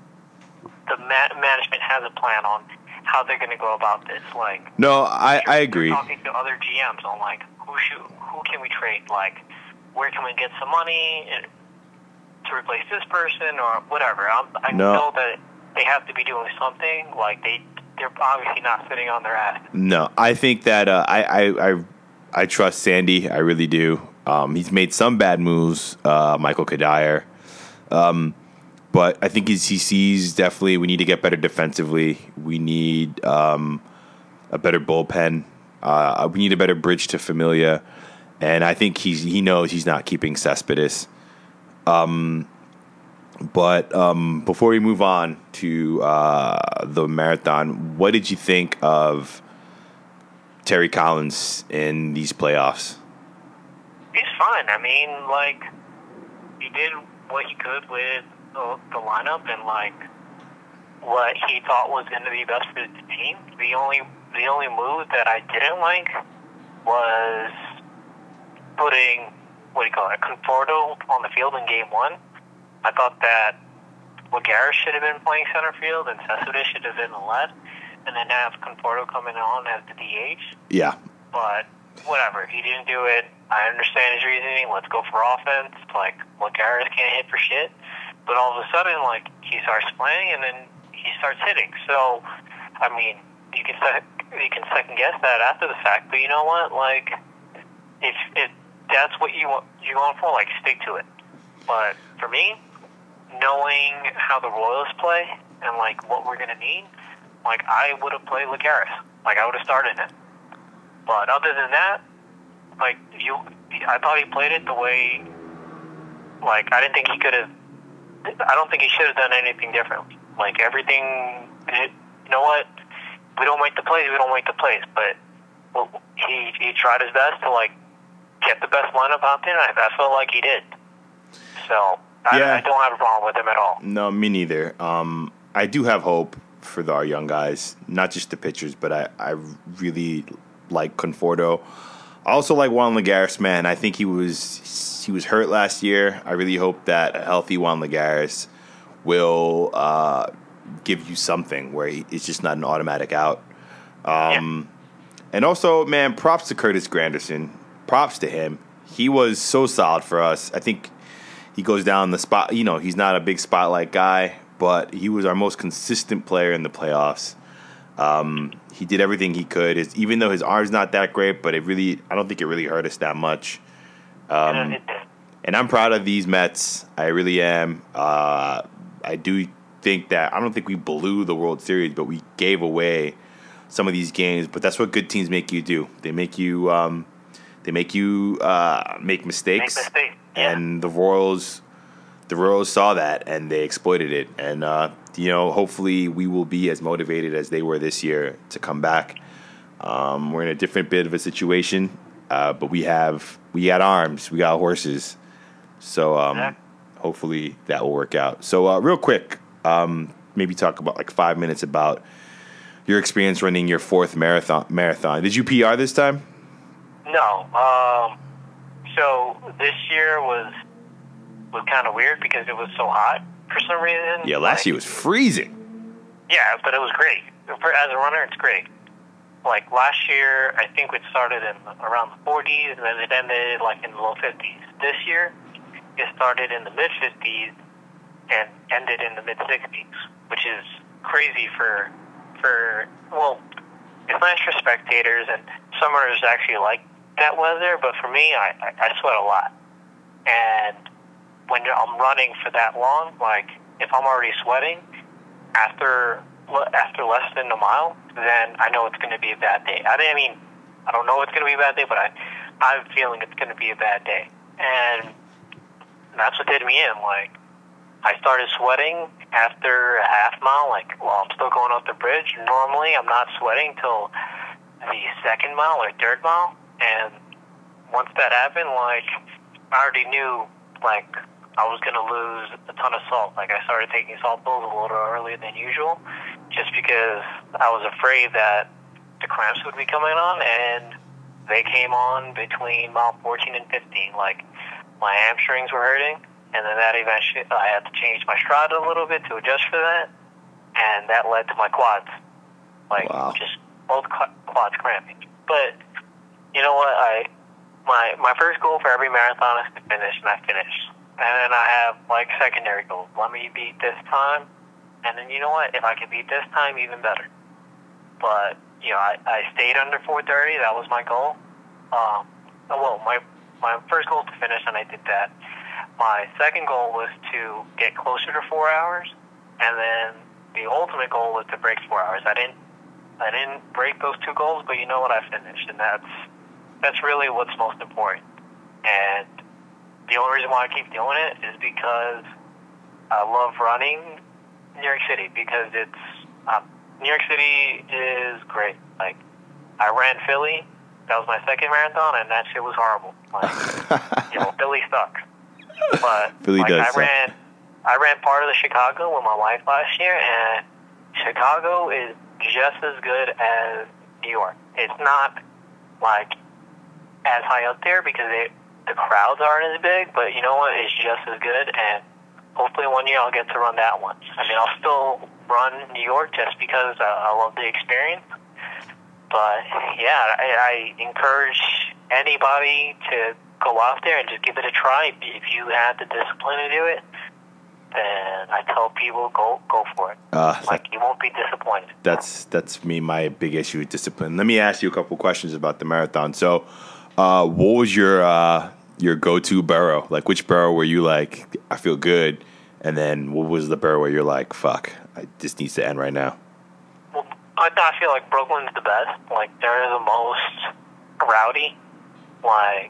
the ma- management has a plan on how they're going to go about this. Like, no, I, I agree. Talking to other G Ms on, like, who should, who can we trade? Like, where can we get some money to replace this person or whatever? I'm, I no. know that they have to be doing something. Like, they, they're obviously not sitting on their ass. No, I think that uh, I, I, I I trust Sandy. I really do. Um, he's made some bad moves, uh, Michael Kadire. Um, but I think he's, he sees definitely we need to get better defensively. We need um, a better bullpen. Uh, we need a better bridge to Familia. And I think he's he knows he's not keeping Cespedes. Um, but um, before we move on to uh, the marathon, what did you think of Terry Collins in these playoffs? He's fine. I mean, like, he did what he could with the, the lineup and, like, what he thought was going to be best for the team. The only the only move that I didn't like was putting, what do you call it, Conforto on the field in game one. I thought that Lagares should have been playing center field and Cespedes should have been the lead. And then have Conforto coming on as the D H. Yeah. But whatever, he didn't do it. I understand his reasoning. Let's go for offense. Like, Lagares can't hit for shit. But all of a sudden, like, he starts playing and then he starts hitting. So, I mean, you can sec- you can second guess that after the fact. But you know what? Like, if if that's what you want, you're going for, like, stick to it. But for me, knowing how the Royals play and like what we're gonna need. Like, I would have played Lagares. Like, I would have started it. But other than that, like, you, I thought he played it the way, like, I didn't think he could have, I don't think he should have done anything differently. Like, everything, it, you know what? We don't make the plays, we don't make the plays. But well, he he tried his best to, like, get the best lineup out there, and I, I felt like he did. So, I, yeah. I don't have a problem with him at all. No, me neither. Um, I do have hope for the, our young guys, not just the pitchers, but I, I really like Conforto. I also like Juan Lagares, man. I think he was he was hurt last year. I really hope that a healthy Juan Lagares will uh, give you something where he, it's just not an automatic out. Um, yeah. And also, man, props to Curtis Granderson. Props to him. He was so solid for us. I think he goes down the spot. You know, he's not a big spotlight guy, but he was our most consistent player in the playoffs. Um, he did everything he could. His, even though his arm's not that great, but it really, I don't think it really hurt us that much. Um, and I'm proud of these Mets. I really am. Uh, I do think that, I don't think we blew the World Series, but we gave away some of these games. But that's what good teams make you do. They make you, um, they make you uh, make mistakes. Make mistakes. Yeah. And the Royals. The Royals saw that, and they exploited it. And, uh, you know, hopefully we will be as motivated as they were this year to come back. Um, we're in a different bit of a situation, uh, but we have we got arms, we got horses. So um, yeah. hopefully that will work out. So uh, real quick, um, maybe talk about like five minutes about your experience running your fourth marathon. Marathon. Did you P R this time? No. Um, So this year was was kind of weird because it was so hot for some reason. Yeah, last like, year was freezing. Yeah, but it was great. For, as a runner, it's great. Like last year, I think it started in around the forties, and then it ended like in the low fifties. This year, it started in the mid fifties and ended in the mid sixties, which is crazy for for well, it's nice for spectators, and summers actually like that weather. But for me, I, I, I sweat a lot, and when I'm running for that long, like if I'm already sweating after after less than a mile, then I know it's going to be a bad day. I mean, I don't know it's going to be a bad day, but I, I'm feeling it's going to be a bad day. And that's what did me in. Like, I started sweating after a half mile, like, while I'm still going up the bridge. Normally, I'm not sweating till the second mile or third mile. And once that happened, like, I already knew, like, I was going to lose a ton of salt. Like, I started taking salt pills a little earlier than usual just because I was afraid that the cramps would be coming on, and they came on between mile fourteen and fifteen. Like, my hamstrings were hurting, and then that eventually, I had to change my stride a little bit to adjust for that, and that led to my quads. Like, wow. just both quads cramping. But, you know what? I my my first goal for every marathon is to finish, and I finished. And then I have, like, secondary goals. Let me beat this time. And then, you know what? If I can beat this time, even better. But, you know, I, I stayed under four thirty. That was my goal. Um, well, my my first goal was to finish, and I did that. My second goal was to get closer to four hours. And then the ultimate goal was to break four hours. I didn't I didn't break those two goals, but you know what? I finished. And that's that's really what's most important. And the only reason why I keep doing it is because I love running New York City, because it's uh, New York City is great. Like, I ran Philly, that was my second marathon, and that shit was horrible. Like, you know, Philly sucks. But Philly like, does I suck. ran, I ran part of the Chicago with my wife last year, and Chicago is just as good as New York. It's not like as high up there because it. The crowds aren't as big, but you know what? It's just as good, and hopefully one year I'll get to run that one. I mean, I'll still run New York just because I, I love the experience. But, yeah, I, I encourage anybody to go out there and just give it a try. If you have the discipline to do it, then I tell people, go go for it. Uh, like, you won't be disappointed. That's, that's me, my big issue with discipline. Let me ask you a couple questions about the marathon. So, uh, what was your... Uh, your go-to borough? Like, which borough were you like, I feel good? And then what was the borough where you're like, fuck, I, this needs to end right now? Well, I, I feel like Brooklyn's the best. Like, they're the most rowdy. Like,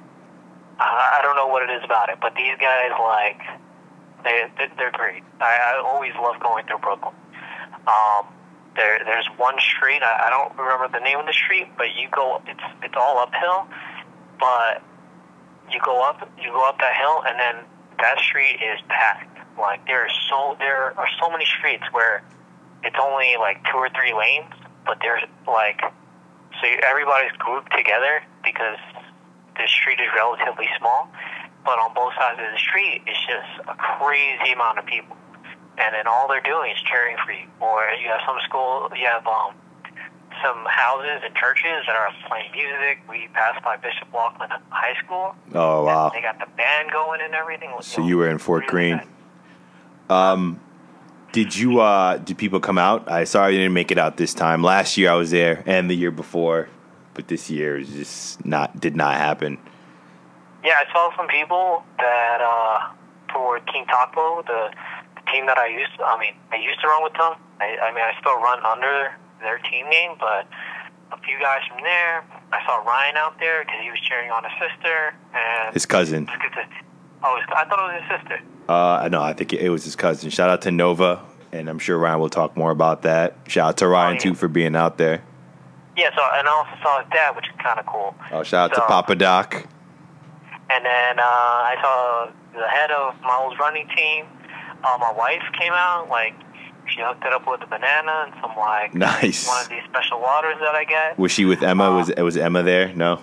I, I don't know what it is about it, but these guys, like, they, they're great. I, I always love going through Brooklyn. Um, there, there's one street, I, I don't remember the name of the street, but you go, it's it's all uphill, but you go up, you go up that hill, and then that street is packed. Like, there are so there are so many streets where it's only like two or three lanes, but there's like, so everybody's grouped together because the street is relatively small. But on both sides of the street, it's just a crazy amount of people, and then all they're doing is cheering for you. Or you have some school, you have um. some houses and churches that are playing music. We passed by Bishop Laughlin High School. Oh, wow. They got the band going and everything. So you were in Fort Greene. Um, did you, uh, did people come out? I sorry you didn't make it out this time. Last year I was there, and the year before, but this year is just not, did not happen. Yeah, I saw some people that, uh, for Team Taco, the, the team that I used to, I mean, I used to run with them. I, I mean, I still run under their team name, but a few guys from there. I saw Ryan out there because he was cheering on his sister and his cousin. Oh, his, I thought it was his sister. Uh, no, I think it was his cousin. Shout out to Nova, and I'm sure Ryan will talk more about that. Shout out to Ryan, oh, yeah. too, for being out there. Yeah, so, and I also saw his dad, which is kind of cool. Oh, shout out so, to Papa Doc. And then uh, I saw the head of my old running team. Uh, my wife came out, like, she hooked it up with a banana and some, like, nice. one of these special waters that I get. Was she with Emma? Uh, was was Emma there? No?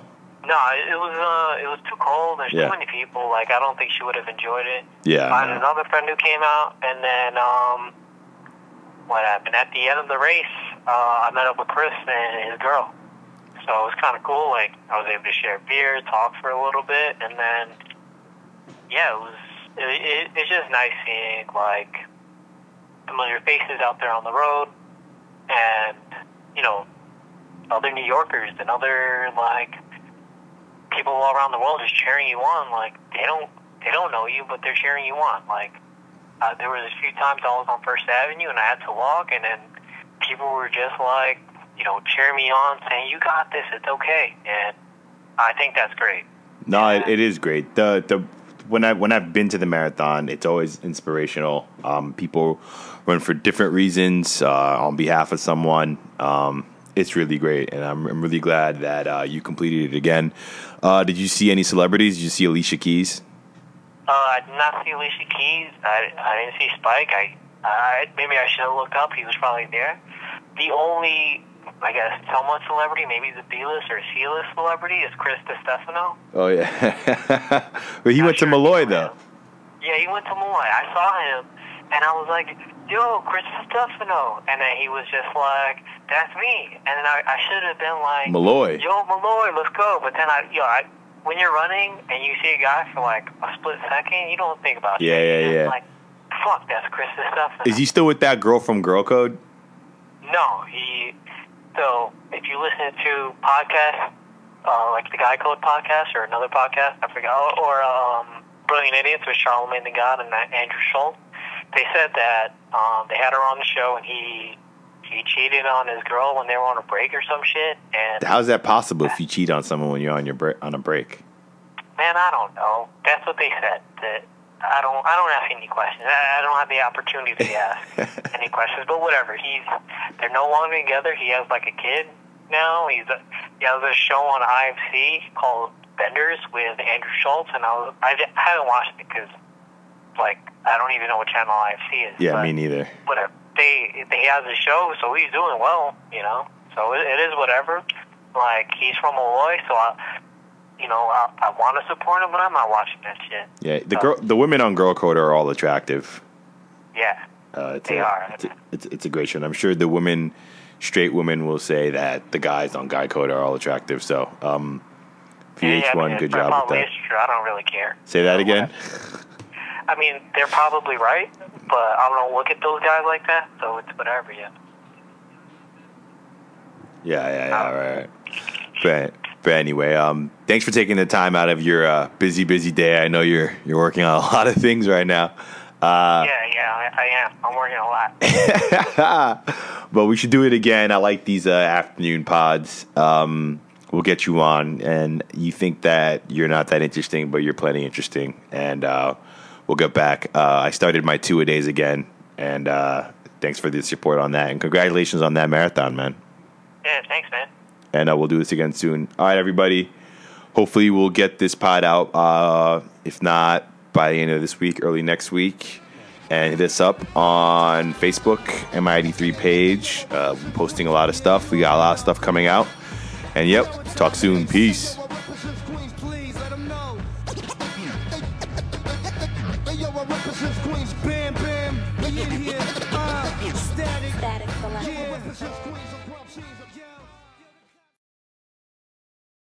No, it was uh, it was too cold. There's Yeah. too many people. Like, I don't think she would have enjoyed it. Yeah. I had another friend who came out, and then um, what happened at the end of the race? Uh, I met up with Chris and his girl, so it was kind of cool. Like, I was able to share beer, talk for a little bit, and then yeah, it was. It, it, it's just nice seeing like familiar faces out there on the road, and you know, other New Yorkers and other like people all around the world just cheering you on. Like, they don't they don't know you, but they're cheering you on. Like, uh, there was a few times I was on First Avenue and I had to walk, and then people were just like, you know, cheering me on, saying, "You got this. It's okay." And I think that's great. No, it, it is great. The the when I when I've been to the marathon, it's always inspirational. Um, people run for different reasons uh, on behalf of someone. Um, it's really great, and I'm, I'm really glad that uh, you completed it again. Uh, did you see any celebrities? Did you see Alicia Keys? Uh, I did not see Alicia Keys. I, I didn't see Spike. I, I maybe I should have looked up. He was probably there. The only, I guess, somewhat celebrity, maybe the B-list or C-list celebrity, is Chris DiStefano. Oh yeah, but he Not went sure to Malloy if you know though. him. Yeah, he went to Malloy. I saw him, and I was like, "Yo, Chris DiStefano," and then he was just like, "That's me." And then I, I should have been like, Malloy. "Yo, Malloy, let's go." But then I, yo, I, when you're running and you see a guy for like a split second, you don't think about Yeah, shit. yeah, You're just yeah. Like, fuck, that's Chris DiStefano. Is he still with that girl from Girl Code? No, he. So if you listen to podcasts, uh, like the Guy Code podcast or another podcast, I forgot, or um, Brilliant Idiots with Charlamagne the God and Andrew Schultz, they said that um, they had her on the show and he he cheated on his girl when they were on a break or some shit. And How's that possible if you cheat on someone when you're on your bre- on a break? man, I don't know. That's what they said. That I don't. I don't ask any questions. I, I don't have the opportunity to ask any questions. But whatever. He's. They're no longer together. He has like a kid now. He's. A, he has a show on I F C called Benders with Andrew Schultz, and I was. I, I haven't watched it because, like, I don't even know what channel I F C is. Yeah, but me neither. Whatever. They. They has a show, so he's doing well. You know. So it, it is whatever. Like, he's from Malloy, so I. You know, I, I want to support him, but I'm not watching that shit. Yeah, the So, girl, the women on Girl Code are all attractive. Yeah. Uh, it's They a, are. It's a, it's, it's a great show. And I'm sure the women, straight women, will say that the guys on Guy Code are all attractive. So, um, V H one, yeah, I mean, good they're job with probably that. is true. I don't really care. Say that again. I mean, they're probably right, but I don't look at those guys like that, so it's whatever. Yeah. Yeah, yeah, yeah. All right. But, but anyway, um, thanks for taking the time out of your uh, busy, busy day. I know you're you're working on a lot of things right now. Uh, yeah, yeah, I, I am. I'm working a lot. but we should do it again. I like these uh, afternoon pods. Um, we'll get you on, and you think that you're not that interesting, but you're plenty interesting. And uh, we'll get back. Uh, I started my two a days again, and uh, thanks for the support on that. And congratulations on that marathon, man. Yeah, thanks, man. And uh, we'll do this again soon. All right, everybody. Hopefully we'll get this pod out. Uh, if not, by the end of this week, early next week. And hit us up on Facebook, M I eighty-three page. Uh, we're posting a lot of stuff. We got a lot of stuff coming out. And yep, talk soon. Peace. Bam, bam, we in here. Uh, static. Static Selector. Yeah.